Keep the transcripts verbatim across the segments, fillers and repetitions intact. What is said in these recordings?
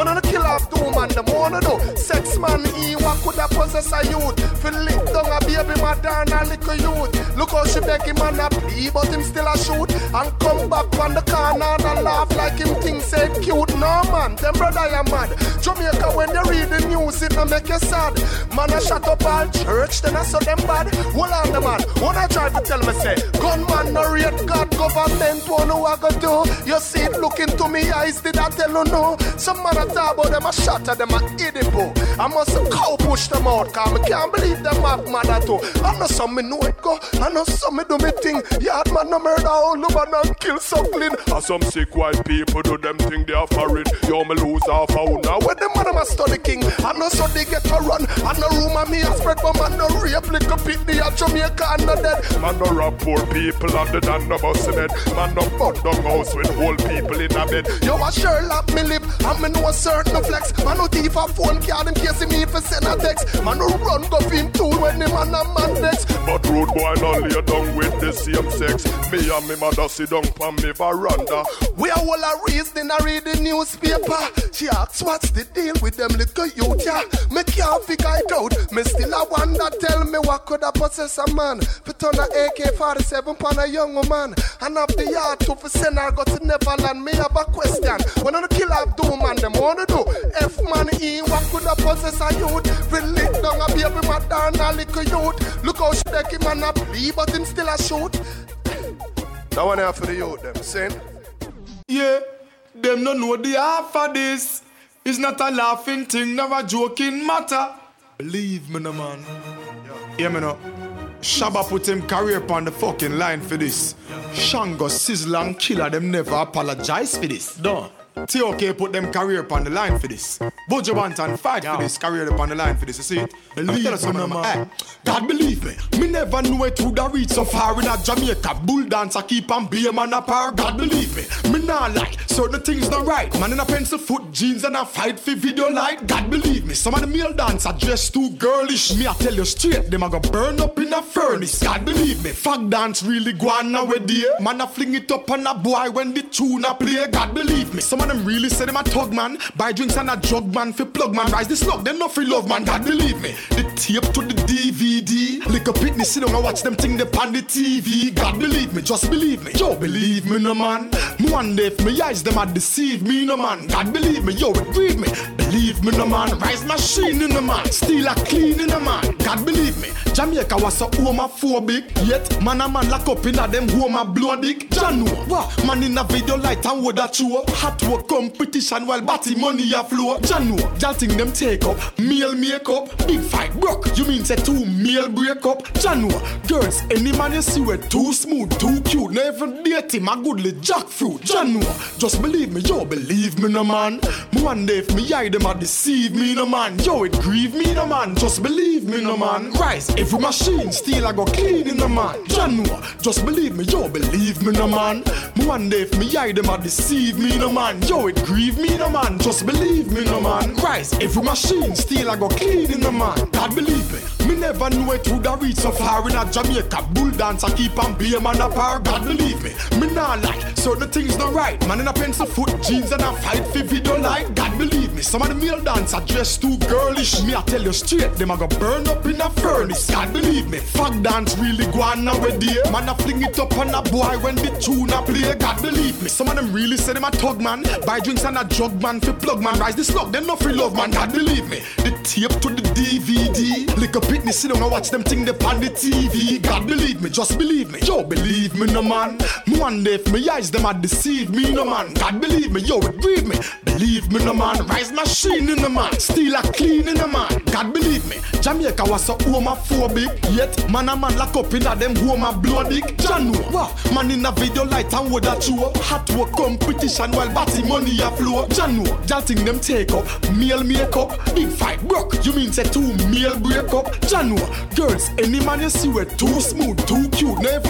One of the kill off two man, the more do. Sex man, he what could have possess a youth. Feel lick down a baby mother and a little youth. Look how she beg him and a plea, but him still a shoot. And come back on the corner and laugh like him think say cute. No man, them brother you mad. Jamaica when they read the news, it no make you sad. Man a shut up all church, then I saw them bad. Hold on the man, what I try to tell me say, gunman no rate God, government won't know what go do. You see it looking to me eyes, did I tell you no? Some man a talk about them a shot at them a idipo. I must cow push them out, cause I can't believe them have mother too. I know some me know it go, I know some me do me thing. Yard man no murder all over and kill suckling. And some sick white people do them thing they are foreign. Yo me lose half a hour now. When them man a study king, I know so they get to run. I know rumor me a spread, but man no rape little pitney at Jamaica and no dead. Man no rob poor people and the dan no bust in head. Man no burn down house with whole people in a bed. Yo a Sherlock me lip, and me know a certain flex. Man no thief a phone card in case he me for send a text. Man no run go fin tool when the man a man next. But rude boy no lay down with the same sex. Me and me mother sit down on me veranda. We a whole a reason I read the newspaper. She asks what's the deal with them little youth, yeah. Me can't figure it out. Me still a wonder, tell me what could I possess a man. Put on a A K forty-seven pon a young woman. And have the yard to for send her go to Neverland. Me have a question. When I kill have two man, them wanna do. F man E, what could I possess a youth? Really down a baby mother and a little youth. Look how she take him and a plea, but him still a shoot. That one here for the youth, them saying. Yeah, them no know the half of this. It's not a laughing thing, never a joking matter. Believe me, no man. Yeah, yeah me no. Shabba put him career on the fucking line for this. Shango, Sizzler and Killer, them never apologize for this. No. T O K put them career on the line for this. Buju Banton fight yeah. for this, career upon the line for this. You see it? Believe me, no man. Hey, God believe me. Me never knew it would have reached so far in a Jamaica. Bull dancer keep on be a man apart. God believe me. Me not like certain things not right. Man in a pencil foot jeans and a fight for video light. God believe me. Some of the male dancers dress too girlish. Me I tell you straight, them a go burn up in a furnace. God believe me. Fag dance really go on nowadays. Man a fling it up on a boy when the tune a play. God believe me. Some of them really say them a thug man. Buy drinks and a jug man for plug man. Rise the slug, them not free love man. God believe me. The tape to the D V D. Lick a picnic, sit down and watch them thing they on the T V. God believe me, just believe me. Yo, believe me no man. Me one day if me eyes them a deceive me no man. God believe me, yo, it grieve me. Believe me no man. Rise machine in the man. Steal a clean in the man. God believe me. Jamaica was so homophobic. Yet man a man lock up in a them home a blow dick. Janu, what? Man in a video light and wood a chew. Hot work competition while batty money a flow. Janu, y'all think them take up. Meal makeup, big fight broke. You mean say two meal break up? Janu, girls, any man you see with too smooth, too cute. Never date him a goodly jackfruit. Janu, just believe me, yo, believe me no man. Me one day if me eye them a deceive me no man. Yo, it grieve me no man. Just believe me no man. Rise, every machine still I go clean in the man. Janu, just believe me, yo, believe me no man. Me one day if me eye them a deceive me no man. Yo, it grieve me no man. Just believe me no man. Rise, every machine still I go clean in the man. God believe me. Me never knew it would have reached so far in a Jamaica. Bull dancer keep on be a man apart. God believe me. Me not like certain things not right. Man in a pencil foot jeans and a fight for video light. God believe me. Some of the male dancers dress too girlish. Me I tell you straight, them a go burn up in a furnace. God believe me. Fag dance really go on nowadays. Man a fling it up on a boy when the tune a play. God believe me. Some of them really say them a thug man. Buy drinks and a jug man for plug man. Rise the slug, them no free love man. God believe me. The tape to the D V D. Lick a picnic, sit down and watch them thing they on the T V. God believe me, just believe me. Yo, believe me no man. Me one day if me eyes them a deceive me no man. God believe me, yo, it grieve me. Believe me no man. Rise machine in the man. Steal a clean in the man. God believe me. Jamaica was so homophobic. Yet man a man lock up in a them home a blow dick. Janu, wow. Man in a video light and wood a chew. Hot work competition while batty money a flow. Janu, y'all think them take up. Meal makeup, big fight broke. You mean say two meal break up? Janu, girls, any man you see with too smooth, too cute. Never date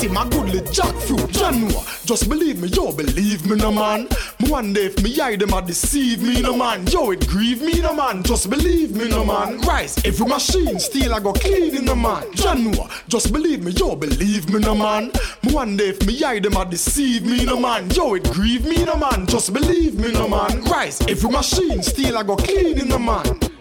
eat him a goodly jackfruit. Janua, just believe me, yo, believe me, no man. Me one day if me eye them a deceive me, no man. Yo, it grieve me, no man. Just believe me, no man. Rise, every machine still I go clean in the man. Janua, just believe me, yo, believe me, no man. Me one day if me eye them a deceive me, no man. Yo, it grieve me, no man. Just believe me, no man. Rise, every machine still I go clean in the man.